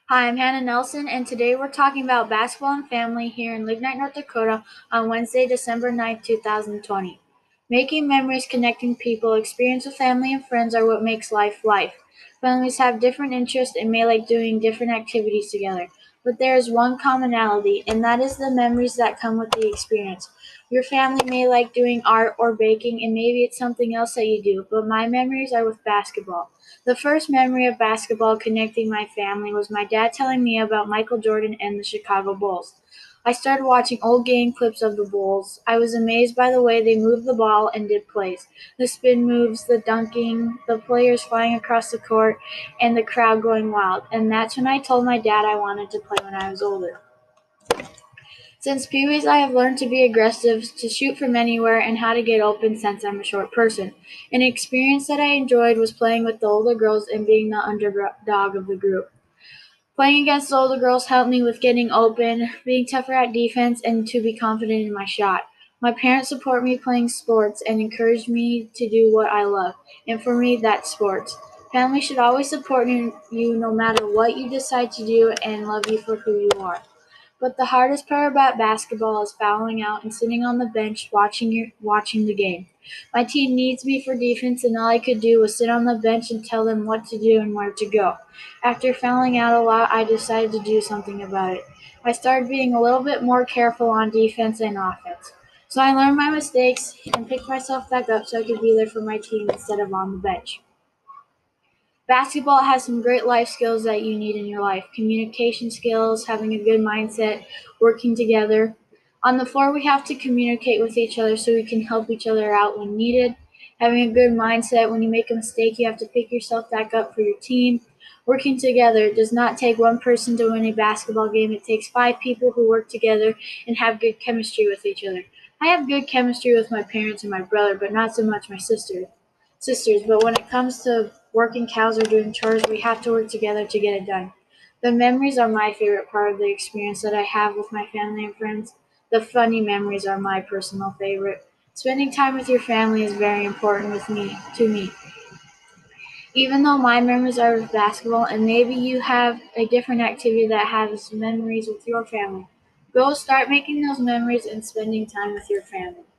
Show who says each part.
Speaker 1: Hi, I'm Hannah Nelson, and today we're talking about basketball and family here in Lignite, North Dakota on Wednesday, December 9th, 2020. Making memories, connecting people, experience with family and friends are what makes life life. Families have different interests and may like doing different activities together, but there is one commonality, and that is the memories that come with the experience. Your family may like doing art or baking, and maybe it's something else that you do, but my memories are with basketball. The first memory of basketball connecting my family was my dad telling me about Michael Jordan and the Chicago Bulls. I started watching old game clips of the Bulls. I was amazed by the way they moved the ball and did plays. The spin moves, the dunking, the players flying across the court, and the crowd going wild. And that's when I told my dad I wanted to play when I was older. Since Pee-wees I have learned to be aggressive, to shoot from anywhere, and how to get open since I'm a short person. An experience that I enjoyed was playing with the older girls and being the underdog of the group. Playing against the older girls helped me with getting open, being tougher at defense, and to be confident in my shot. My parents support me playing sports and encourage me to do what I love, and for me, that's sports. Family should always support you no matter what you decide to do and love you for who you are. But the hardest part about basketball is fouling out and sitting on the bench watching the game. My team needs me for defense, and all I could do was sit on the bench and tell them what to do and where to go. After fouling out a lot, I decided to do something about it. I started being a little bit more careful on defense and offense. So I learned my mistakes and picked myself back up so I could be there for my team instead of on the bench. Basketball has some great life skills that you need in your life: communication skills, having a good mindset, working together. On the floor, we have to communicate with each other so we can help each other out when needed. Having a good mindset: when you make a mistake, you have to pick yourself back up for your team. Working together: it does not take one person to win a basketball game, it takes five people who work together and have good chemistry with each other. I have good chemistry with my parents and my brother, but not so much my sisters, but when it comes to working cows or doing chores, we have to work together to get it done. The memories are my favorite part of the experience that I have with my family and friends. The funny memories are my personal favorite. Spending time with your family is very important to me. Even though my memories are with basketball, and maybe you have a different activity that has memories with your family. Go start making those memories and spending time with your family.